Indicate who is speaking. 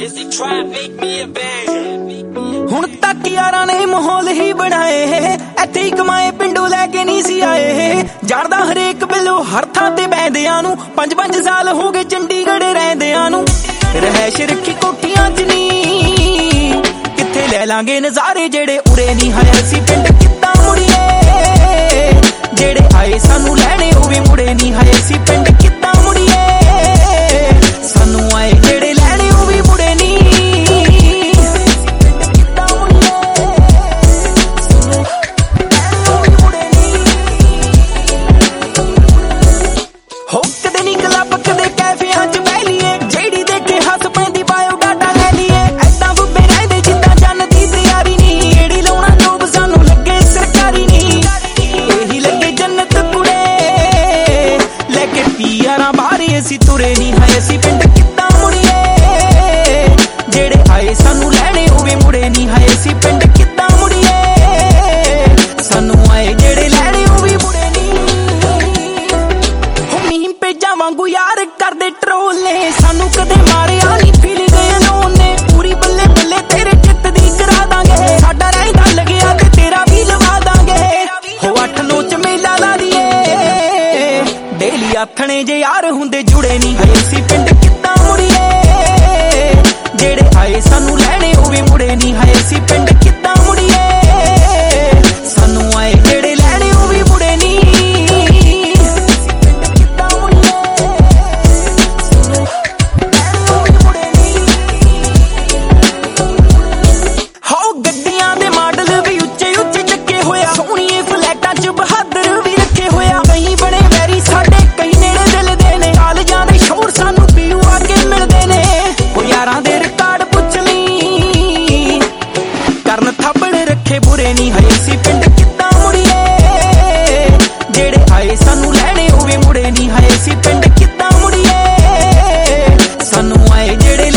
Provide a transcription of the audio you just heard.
Speaker 1: ਹੁਣ तक यारां ने माहौल ही बनाए इत्थे ही कमाए पिंडों लैके नहीं सी आए जानदा हरेक बिलो हर थां ते बैंदियां नूं 5-5 साल हो गए चंडीगढ़ रहिंदियां नूं रहैश रखी कोठियां च नी कित्थे ले लांगे नज़ारे जेड़े उरे नहीं हाए असीं पिंड किद्दां मुड़ीए जेड़े आए सानू लैणे ओह वी मुड़े नहीं हाए असीं पिंड किद्दां मुड़ीए सानू आए जेड़े लैणे ओह वी मुड़े नहीं असीं तुरे नहीं हाए असीं पिंड किद्दां मुड़ीए जेड़े आए सानू लैणे ओह वी मुड़े नहीं हाए असीं पिंड किद्दां मुड़ीए सानू आए जेड़े लैणे ओह वी मुड़े नहीं हो मीम पेजां वांगू यार करदे ट्रोल ने सानू कदे मारिया नहीं फील गए अलोन ने पूरी बल्ले बल्ले तेरे चित्त दी करा दांगे साडा रहिंदा लगया ते तेरा भी लवा दांगे हो 8-9 च मेला ला दीए डेली आथणे जे यार हुंदे जुड़े नहीं हाए असीं पिंड किद्दां मुड़ीए जेड़े आए सानू लैणे ओह वी मुड़े नहीं हाए असीं पिंड किद्दां मुड़ीए सानू आए जेड़े लैणे ओह वी मुड़े नहीं पिंड किद्दां मुड़ीए ओह वी मुड़े नहीं हो गड्डियां दे मॉडल भी उच्चे उच्चे चक्के होया सोहणीए फ्लैटां च बहादुर भी रखे होया कहीं बड़े वैरी साडे कहीं नेड़े दिल दे ने कालजां दे शोर सानू पीऊ आके मिलदे ने ओ यारां दे रिकार्ड पुछ लई करन थप्पड़ रखे बुरे नहीं हाए असीं पिंड किद्दां मुड़ीए जेड़े आए सानू लैणे ओह वी मुड़े नहीं हाए असीं पिंड किद्दां मुड़ीए सानू आए जेड़े